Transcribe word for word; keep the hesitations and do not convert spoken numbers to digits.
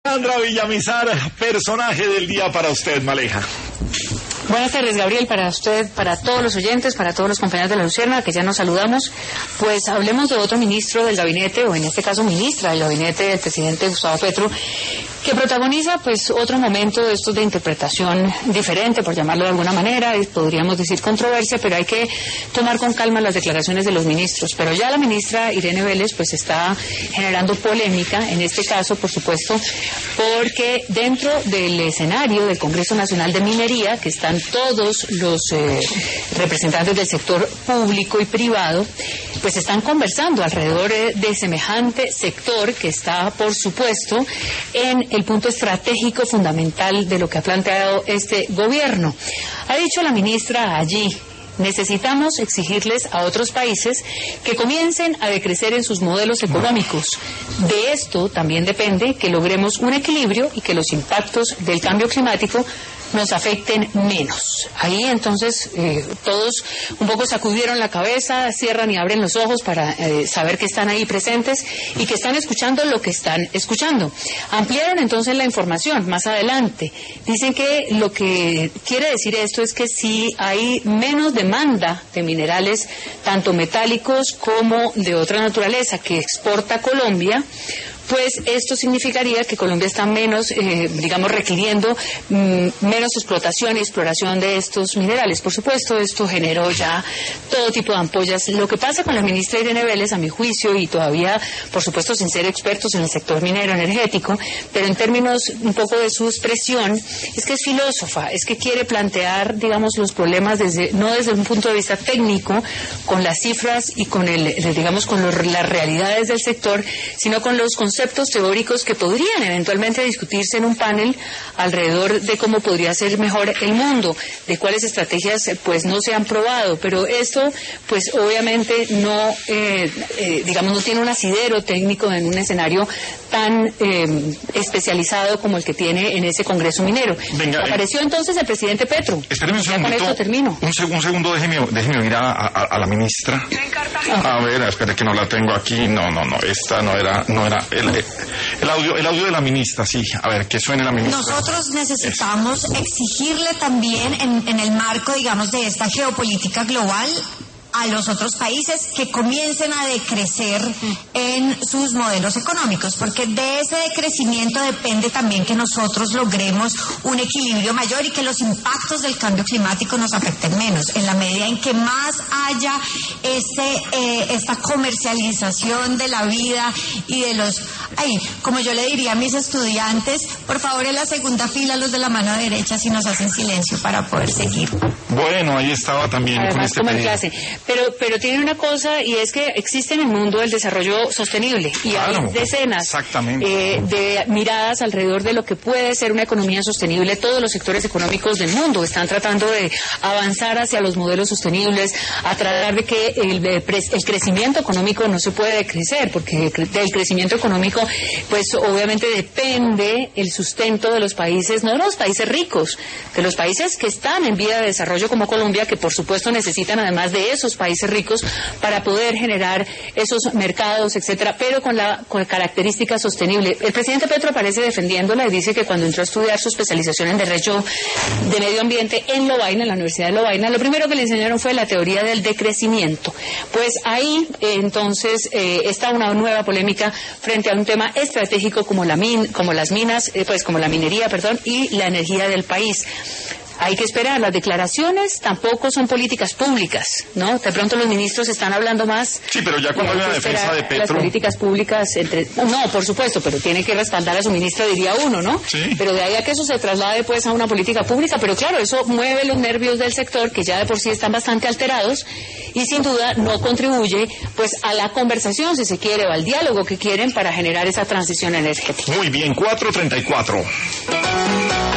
Alejandra Villamizar, personaje del día para usted, Maleja. Buenas tardes, Gabriel, para usted, para todos los oyentes, para todos los compañeros de la Lucerna, que ya nos saludamos. Pues hablemos de otro ministro del gabinete, o en este caso ministra del gabinete del presidente Gustavo Petro, que protagoniza pues otro momento de estos de interpretación diferente, por llamarlo de alguna manera, y podríamos decir controversia, pero hay que tomar con calma las declaraciones de los ministros. Pero ya la ministra Irene Vélez pues está generando polémica, en este caso, por supuesto, porque dentro del escenario del Congreso Nacional de Minería, que están todos los eh, representantes del sector público y privado, pues están conversando alrededor eh, de semejante sector que está, por supuesto, en el punto estratégico fundamental de lo que ha planteado este gobierno. Ha dicho la ministra allí: necesitamos exigirles a otros países que comiencen a decrecer en sus modelos económicos. De esto también depende que logremos un equilibrio y que los impactos del cambio climático nos afecten menos. Ahí entonces eh, todos un poco sacudieron la cabeza, cierran y abren los ojos para eh, saber que están ahí presentes y que están escuchando lo que están escuchando. Ampliaron entonces la información más adelante. Dicen que lo que quiere decir esto es que si hay menos demanda de minerales, tanto metálicos como de otra naturaleza, que exporta Colombia, pues esto significaría que Colombia está menos, eh, digamos, requiriendo mm, menos explotación y exploración de estos minerales. Por supuesto, esto generó ya todo tipo de ampollas. Lo que pasa con la ministra Irene Vélez, a mi juicio, y todavía, por supuesto, sin ser expertos en el sector minero energético, pero en términos un poco de su expresión, es que es filósofa, es que quiere plantear, digamos, los problemas desde, no desde un punto de vista técnico, con las cifras y con el, digamos, con los, las realidades del sector, sino con los conceptos conceptos teóricos que podrían eventualmente discutirse en un panel alrededor de cómo podría ser mejor el mundo, de cuáles estrategias pues no se han probado, pero esto pues obviamente no, eh, eh, digamos, no tiene un asidero técnico en un escenario tan eh, especializado como el que tiene en ese Congreso minero. Venga, Apareció eh, entonces el presidente Petro. Espéreme un ya segundito. Con esto termino. Un, seg un segundo, déjeme, déjeme ir a, a, a la ministra. Ah. A ver, espere que no la tengo aquí. No, no, no, esta no era, no era el, el audio, el audio de la ministra, sí. A ver, que suene la ministra. Nosotros necesitamos es. exigirle también en, en el marco, digamos, de esta geopolítica global a los otros países que comiencen a decrecer en sus modelos económicos, porque de ese decrecimiento depende también que nosotros logremos un equilibrio mayor y que los impactos del cambio climático nos afecten menos, en la medida en que más haya ese, eh, esta comercialización de la vida y de los... Ay, como yo le diría a mis estudiantes, por favor en la segunda fila los de la mano derecha si nos hacen silencio para poder seguir. Bueno, ahí estaba también. Además, con este clase. Pero, pero tiene una cosa, y es que existe en el mundo el desarrollo sostenible, y claro, hay decenas eh, de miradas alrededor de lo que puede ser una economía sostenible. Todos los sectores económicos del mundo están tratando de avanzar hacia los modelos sostenibles, a tratar de que el, el crecimiento económico no se puede crecer, porque del crecimiento económico, pues obviamente depende el sustento de los países, no de los países ricos, de los países que están en vía de desarrollo como Colombia, que por supuesto necesitan además de esos países ricos para poder generar esos mercados, etcétera, pero con la con característica sostenible. El presidente Petro aparece defendiéndola y dice que cuando entró a estudiar su especialización en Derecho de Medio Ambiente en Lovaina, en la Universidad de Lovaina, lo primero que le enseñaron fue la teoría del decrecimiento. Pues ahí eh, entonces eh, está una nueva polémica frente a un tema estratégico como la min, como las minas, eh, pues como la minería, perdón, y la energía del país. Hay que esperar, las declaraciones tampoco son políticas públicas, ¿no? De pronto los ministros están hablando más... Sí, pero ya cuando hay una defensa de Petro... Las políticas públicas, entre... No, por supuesto, pero tiene que respaldar a su ministra, diría uno, ¿no? Sí. Pero de ahí a que eso se traslade, pues, a una política pública, pero claro, eso mueve los nervios del sector, que ya de por sí están bastante alterados, y sin duda no contribuye, pues, a la conversación, si se quiere, o al diálogo que quieren para generar esa transición energética. Muy bien, cuatro treinta y cuatro.